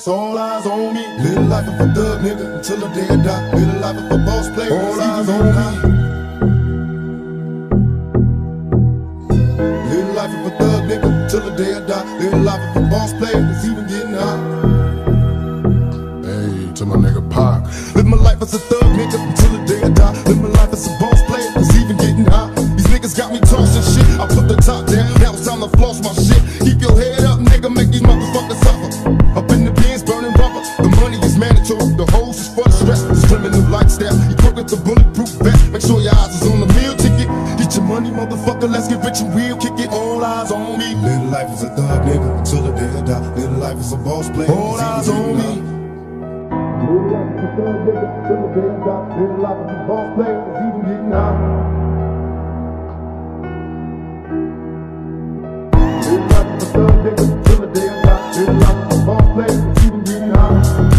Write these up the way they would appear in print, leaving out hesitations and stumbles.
all eyes on me. Live life of a thug nigga until the day I die. Live life of a boss player, all eyes on me. Live life of a thug nigga until the day I die. Live life of a boss player that's even getting high. Hey, to my nigga Pac. Live my life as a thug nigga until the day I die. Live my life as a boss player that's even getting high. These niggas got me tossing shit. I put the top down, now it's time to floss my shit. Keep your head up, nigga, make these motherfuckers suffer. Up in the bins, burning rubber. The money is mandatory, the hose is for the stress. This criminal lifestyle, you broke with the bulletproof vest. Make sure your eyes is on the meal ticket. Get your money, motherfucker, let's get rich and real. Kick it, all eyes on me. Live life as a thug nigga until the day I die. Live life as a boss player, all eyes on me. Live life as a thug nigga until the day I die. Live life as a boss player, it's even getting high. Live life as a thug nigga until the day I die. Live life as a boss player, it's even getting high.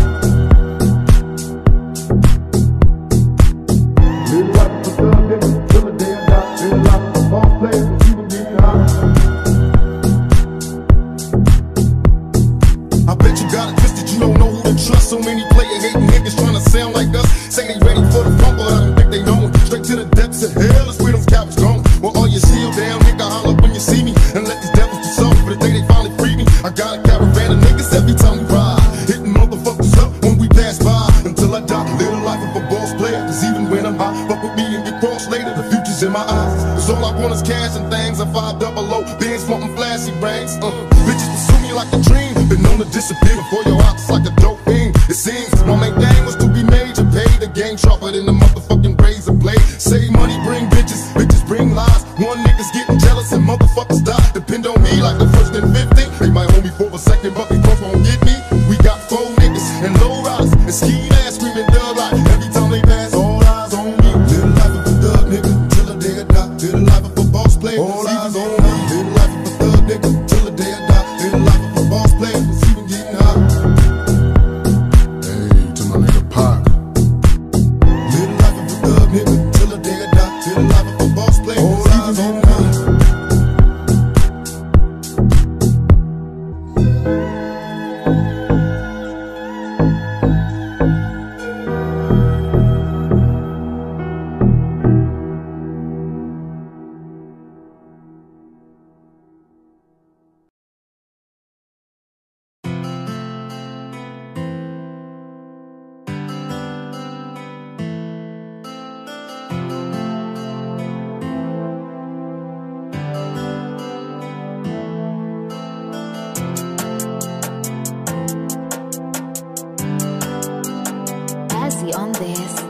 Live life as a thug nigga until the day I die. Live life as a boss player, it's even getting high. I bet you got it twisted, you don't know who to trust. So many player-hating niggas trying to sound like us. Say they ready for the fumble, I don't think they know it. Straight to the depths of hell is where them cowards gone. Well, all your shield down, nigga, holler when you see me. And let these devils be soft for the day they finally free me. I got a caravan of niggas every time we ride. Hitting motherfuckers up when we pass by. Until I die, live the life of a boss player. Cause even when I'm high, fuck with me and get crossed later. The future's in my eyes. Cause all I want is cash and things. I'm 500, bands wanting flashy rings. Bitches pursue me like a dream. Been known to disappear before your eyes like a dope thing. It seems my main thing was to be major. Pay the game sharper than the motherfucking razor blade. Save money, bring bitches, bitches bring lies. One nigga's getting jealous and motherfuckers die. Depend on me like the first and 50. They might hold me for a second, but they both won't get me. We got 4 niggas and low riders and ski ass screaming thug like every time they pass. All eyes on me. Live the life of a thug nigga till the day I die. Live the life of a boss player. All eyes on me. Live the life of a thug nigga till the day I die. Live the life of a boss player. It's even getting high. Hey, to my nigga Pac. Live the life of a thug nigga till the day I die. Live the life of a boss player. All eyes on me. Azzy on this.